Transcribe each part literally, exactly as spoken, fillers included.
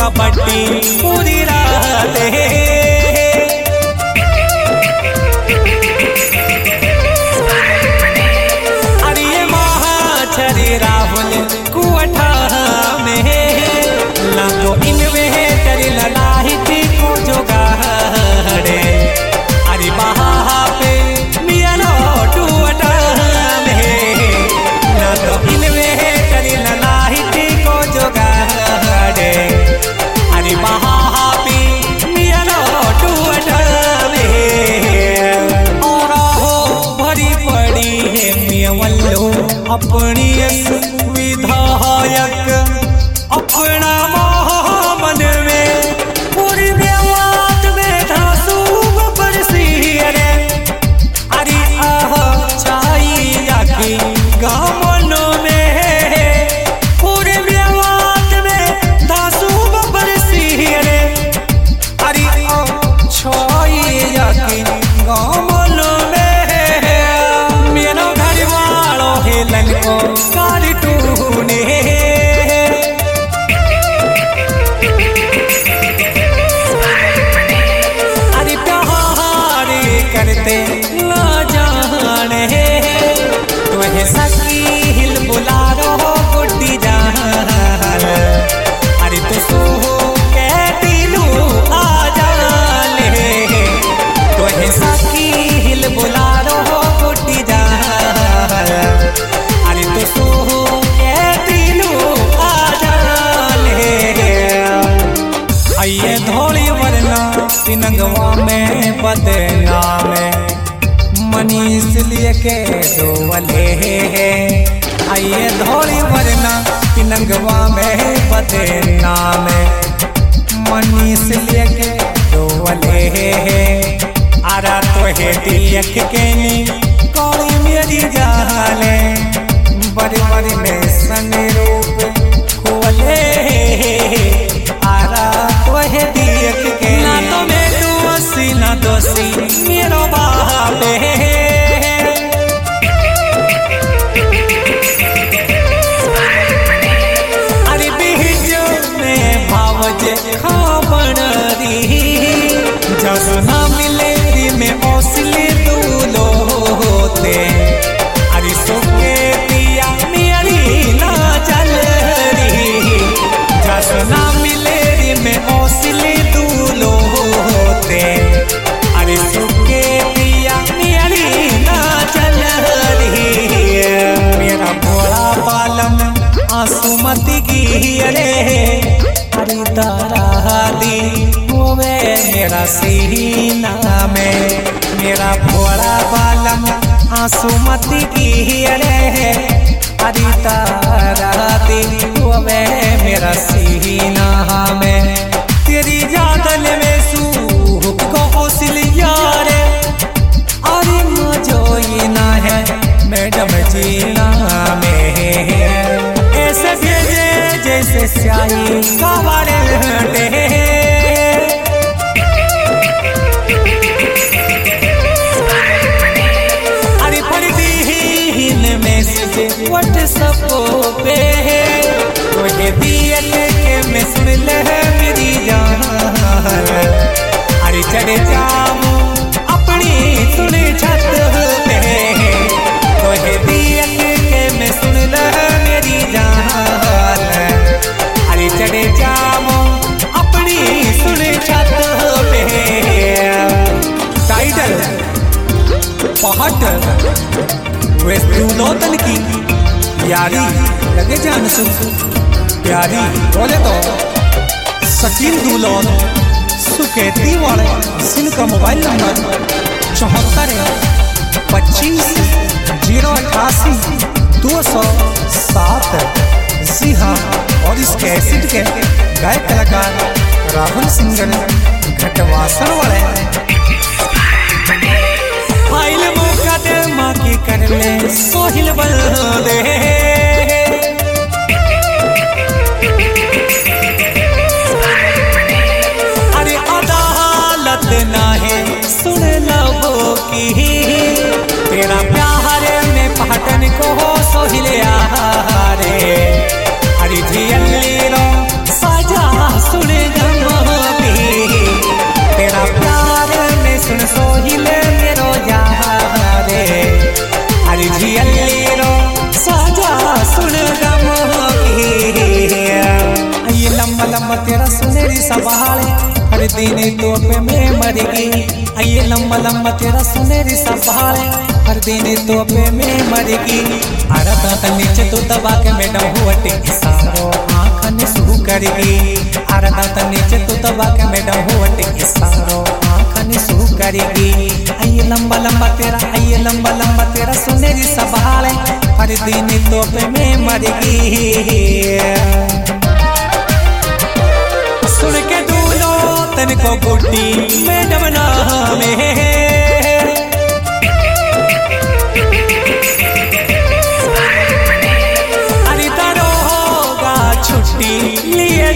कबड्डी पूरी रात अरे महाछरी राहुल कुआठा में लगो इन्वेटर ललाई थी को जोगाड़े अरे वहाँ पे मिया टूटा में लगो इन्वेटर ललाई थी को जोगाड़े अरे वहाँ पे मिया टूटा में और हो भरी पड़ी है मिया वल्लो अपनी विधायक अपना मन में पूरी बेवात में धासू बरसी रे अरे आह छाई जाके गामनों में पूरी बेवात में धासू बरसी रे अरे आह छाई जाके गामनों में मेरा घर वालों है ललको कार्टून करते ना जाने तुम्हें सकी हिल बुला रहो गुड्डी जान अरे तो सो कहती लू आ जाने तुम्हें सकी हिल बुला रहो गुड्डी जान अरे तो सो कहती लू आ जाने आइए धोली वरना सिनगवा में बदनाम मनीष लिए के डोवले आइए धोली वरना पिनंगवा में बदनाम मनीष लिए के डोवले आरा तो है देख के नी कौड़ी मेरी जाले बड़े बड़े में सन रूप खोले आरा तो है देख के ना तो मैं दोषी ना दोषी मेरो बाप अरे बीजो में भावज खाबन री जस ना मिले री में औसले दूलो होते अरे सोके दिया मेरी ना चल री जस ना मिले री में औसले दूलो होते अरे सुके दिया मेरी ना चल रही मेरा भोला बालम आंसू मती की अरे अरे तारा दी होवे मेरा सीना में मेरा भोला बालम आंसू मती की अरे अरे तारा दी होवे मेरा सीना में तेरी जादन में सूख को हौसलिया रे अरे मजो ये ना है मैडम जीना में ऐसे भेजे जैसे स्याही सवारे अरे पढ़ती ही मैसेज व्हाट्सएप पे तुझे दिए के मैं सुन ले मेरी जान अरे चढ़े जाऊं अपनी सुनी छत पे तुझे दिए के मैं सुन ले मेरी जान अरे चढ़े जाऊं अपनी सुनी छत पे टाइटल पहाड़ वे नौतन की यारी लगे जान सुन प्यारी बोले तो शकील दुलोन सुकेती वाले जिनका मोबाइल नंबर चौहत्तर पच्चीस जीरो अठासी दो सौ सात जी हाँ और इस कैसेट के गायक कलाकार राहुल सिंगर घटवासन वाले फाइल मुकदमा की कर ले सोहिल बल दे अरे अदालत ना है सुन लो की तेरा प्यार में पहटन को सोहिलिया रे अरे झियली रो सजा सुने लंबा तेरा सुनहरी सवाल हर दिन तो पे मैं मर गई। आइए लंबा लंबा तेरा सुनहरी सवाल हर दिन तो पे मैं मर गई। अरे दांत नीचे तो दबा के मैडम हुआटे इशारो आँखन सू करेगी। अरे दांत नीचे तो दबा के मैडम हुआटे इशारो आँखन सू करेगी। आइए लंबा लंबा तेरा आइए लंबा लंबा तेरा सुनहरी सवाल हर दिन तो पे मैं मर गई। सुन के दूलो तन को गुड्डी मैडम नाम है। अरे तारो होगा छुट्टी लिए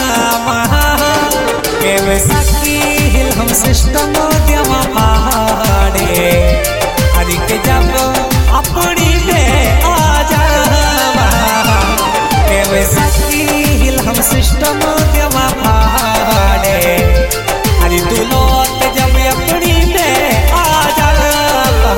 के वैसाखी हिल हम सिस्टम देवा पहाड़े। अरे के जब अपनी पे आ जावा के वैसाखी हिल हम सिस्टम देवा पहाड़े। अरे दूलो जब अपनी पे आ जावा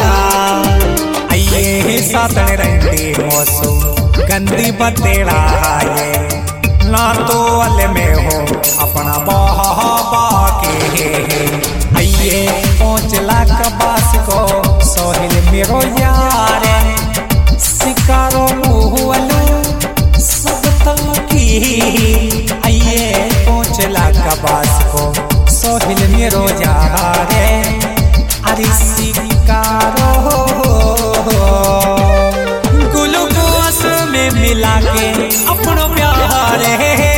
आइए सातन रंगी मौसम गंदी बतेड़ा है ना तो अल में हो अपना बहाबा के। आइए पहुँच लाख बास को सोहिल मेरो यार शिकारो मुहलू सब तकी। आइए पहुँच लाख बास को सोहिल मेरो यार अरे शिकारो ग्लूकोस में मिला के अपनो प्यार है।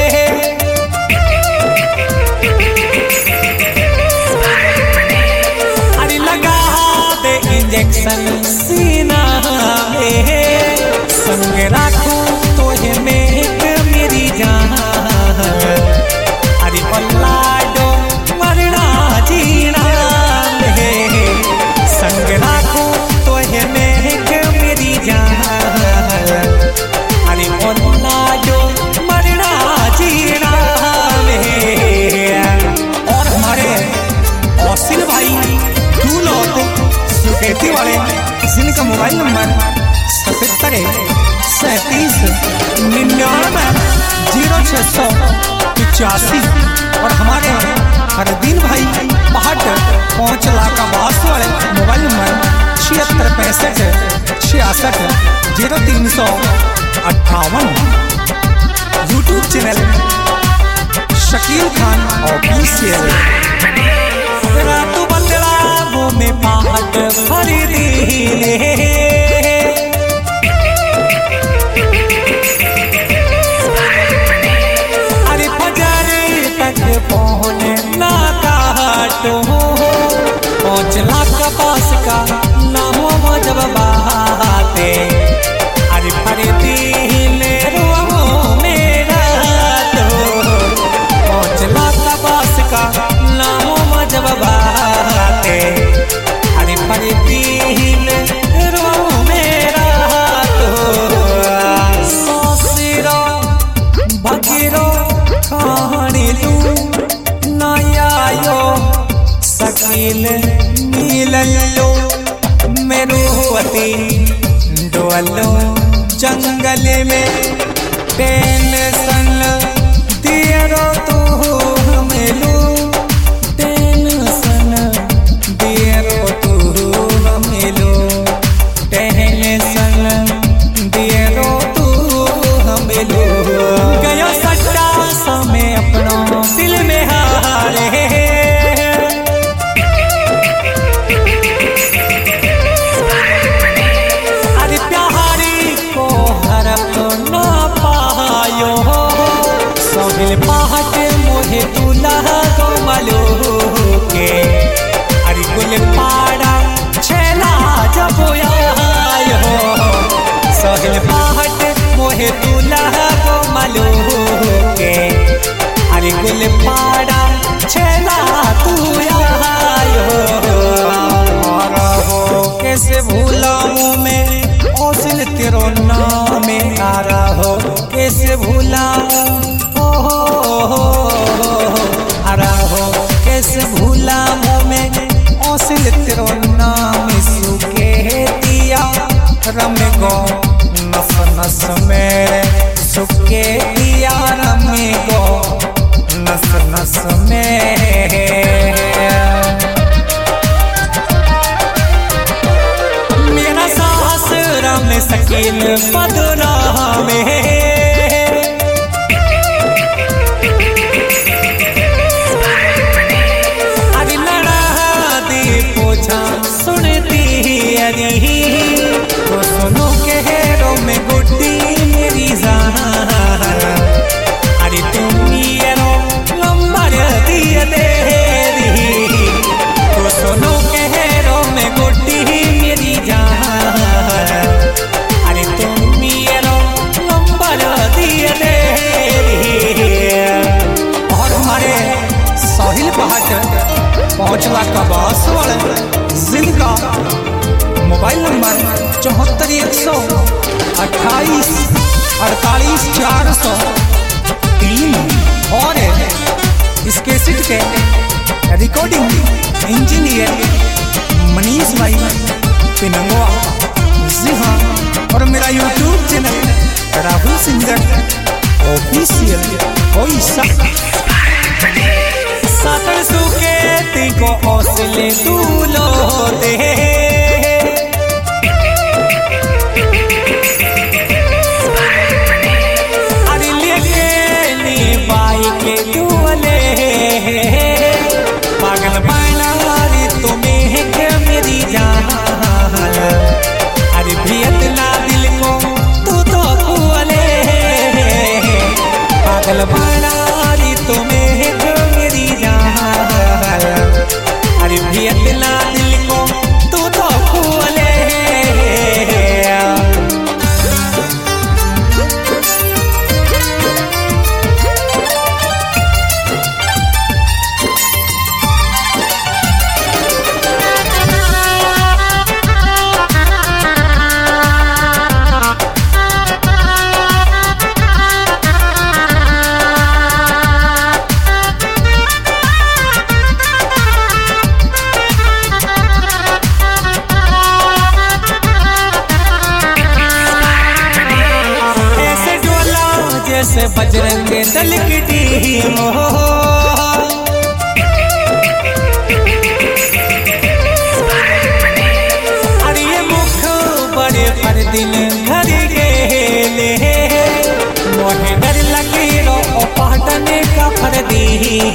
अरे लगा दे इंजेक्शन सीना में संग राखूं तो है मेहक मेरी जान। अरे पल्ला दो मरना जीना संग राखूं तो है मेहक मेरी जान। अरे पल्ला दो मरना जीना और हमारे औसिल भाई दूलो सुकेती वाले जिनका मोबाइल नंबर सतहत्तर सैंतीस निन्यानवे जीरो छः सौ पिचासी और हमारे हरदीन भाई पहाड़ पाँच लाख बास वाले मोबाइल नंबर छिहत्तर पैंसठ छियासठ जीरो तीन सौ अट्ठावन। YouTube channel Shakeel Khan official. रात बदला वो में पहाड़ खरीदी अरे फजर तक पहुँचने ना काटो पाँच लाख पास का नाम हो जब बाते। अरे खरीदी ले रो मेरा तो पाँच लाख पास का नाम हो जब बाते। अरे खरीदी ले रो मेरा तो सोसिरो भगिरो कहानी लू नयायो शकील मिललो मेरुवती डोलो जंगल में टेंशन दियरो तू हमें टेंशन दियरो तू हमें टेंशन दियरो तू हमें गयो सट्टा समय अपनों दिल में हारे। अरे प्यारी को हरप ना पायो सोहिल पहाड़ मोहे दूल्हा को मलो के। अरे गुल पाड़ा छेला जब आयो सोहिल पहाड़ मोहे दूल्हा को मलो के। अरे गुल पाड़ा छेला तू आयो कैसे भूलाऊं मैं औसिल तेरो नाम आ रहा हो कैसे भूलाऊं आ रहा हो कैसे भूलाऊं मैं औसिल तेरो नाम सुके दिया रम गो नस नस मेरे सुके दिया रम गो में अरे लड़ा दे पोछा सुनती अरी तो सुनो के हेरो में गुड्डी मेरी जान अरे तुम येरो लंबा दिया दे तो सुनो के हेरो में गुड्डी मेरी जान अरे तुम येरो लंबा दिया दे। और हमारे साहिल पहाड़ पहुंचला का बास वाले जिनका मोबाइल नंबर चौहत्तर एक सौ अट्ठाईस अड़तालीस चार सौ तीन और इस कैसेट के रिकॉर्डिंग इंजीनियर मनीष भाई पिनंगवा। जी हाँ, और मेरा YouTube channel Rahul singer official कोई सातर सुके तिको हौसले दूलो दे अरे लेके नी बाइक दूले पागल बनारी तुम्हें के मेरी जान अरे भियतना दिल को तू तो कुले पागल बनारी तुम्हें के मेरी जान अरे भियतना दिल को तू तो कुले। से बजरंग दल की टीम हो अरे ये मुख बड़े पर दिन घर गेले मोहे डर लगे रो पहटने का फर दी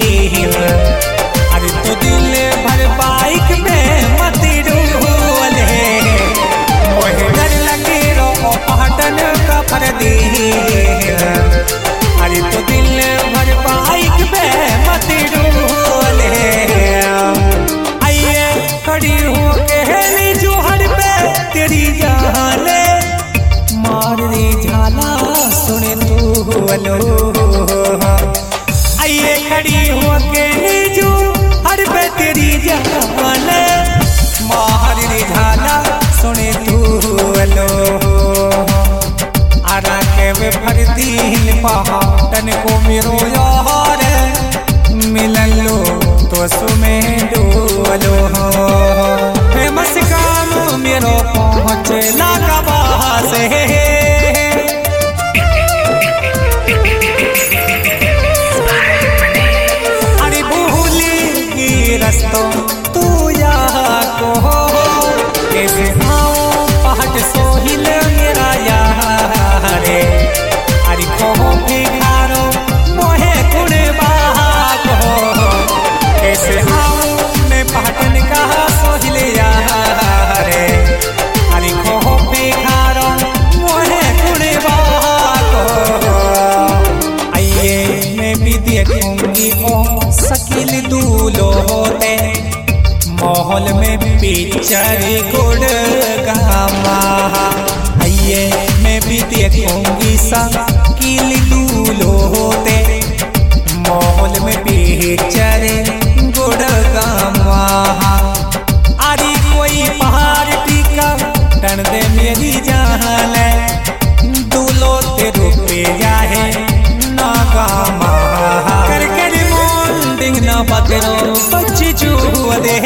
अरे तो दिल भर बाइक में मत डोले मोहे डर लगे रो पहटने का फर दी अरे तो दिल भर बाइक पे मत डोले आइए खड़ी हो के जोहर पे तेरी जाने मार रे झाला सुने तू अलो आइए खड़ी हो के जोहर पे तेरी जाने मार रे झाला सुने तू अलो आरा के वे फरदीन पहाड़न को मेरो यार मिलन लो तो सुमें डोलो फेमस काम मेरो पहुँच लागा बास अरे भूली की रस्तों तू या को कैसे आओ पहाड़ सोहिल मेरा यार अरे कहो भिखारो मोहे कुड़े बाको कैसे आऊं मैं पहाड़न का सोहिल यार अरे कहो भिखारो मोहे कुड़े बाको आइए मैं भी देखूंगी ओ शकील दूलो होते माहौल में पिक्चर गुड़ गामा आइए मैं भी देखूंगी शकील दूलो होते माहौल में पिक्चर गुड़ गामा अरे कोई पहाड़ टीका टन दे मेरी जान दूलो ते रुपे जाए ना गामा कर कर मोल्डिंग ना पकड़ो बच्ची चूह दे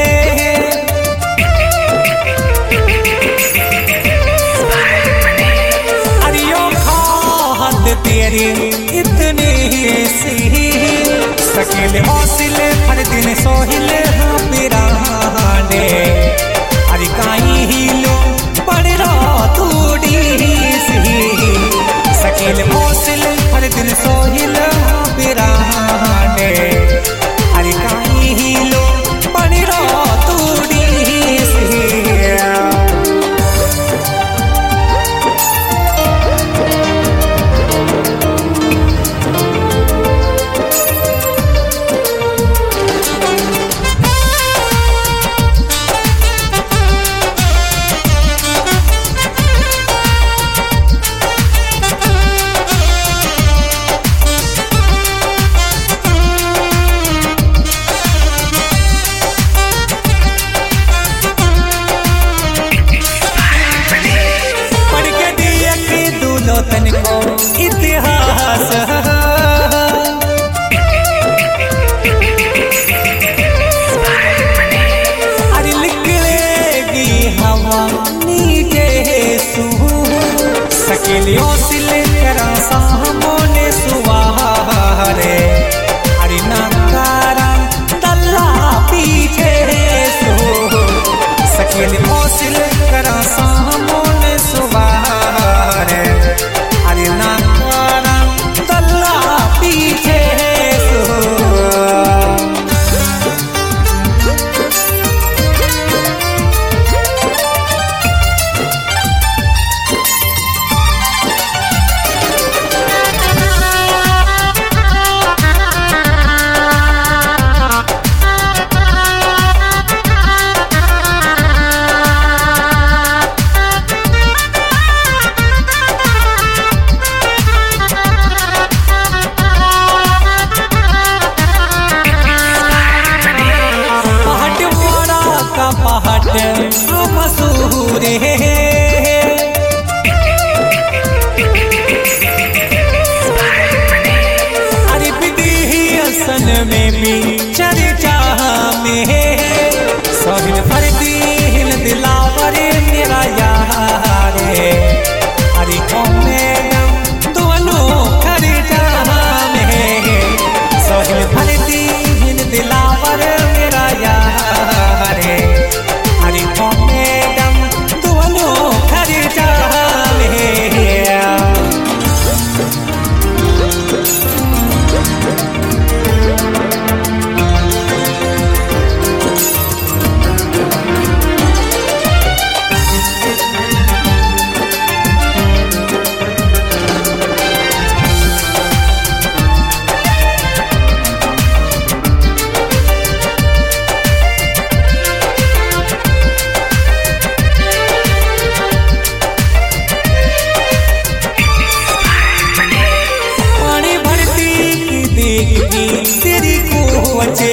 तेरी इतनी सी शकील हौसले हर दिन सोहिल हाँ पिराने अरे काई ही लो बड़ रात सी ओसिल करा सामने सुवारे अरे नकारा दल्ला पीछे सो सखियन ओसिल करा सामने सुवारे अरे नकारा दल्ला पीछे सो मसूरे अरे विदेहसन में भी चर्चा में सोहिल फरदीन दिलावर मेरा यार अरे मैडम दोनों खर्चा में सोहिल फरदीन दिलावर मेरा यार अरे मैडम दोनों खर्चा तेरी को बचे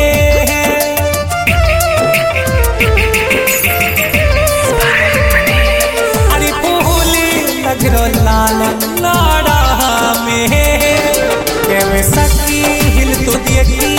अरे बोले लगरो लाल लाड़ा में सकी हिल तो देखी